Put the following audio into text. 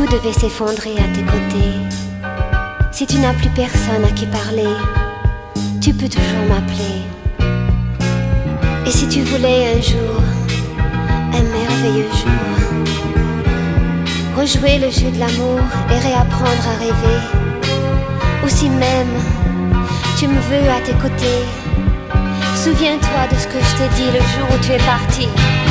devait s'effondrer à tes côtés, si tu n'as plus personne à qui parler, tu peux toujours m'appeler. Et si tu voulais un jour, un merveilleux jour, rejouer le jeu de l'amour et réapprendre à rêver, ou si même tu me veux à tes côtés, souviens-toi de ce que je t'ai dit le jour où tu es parti.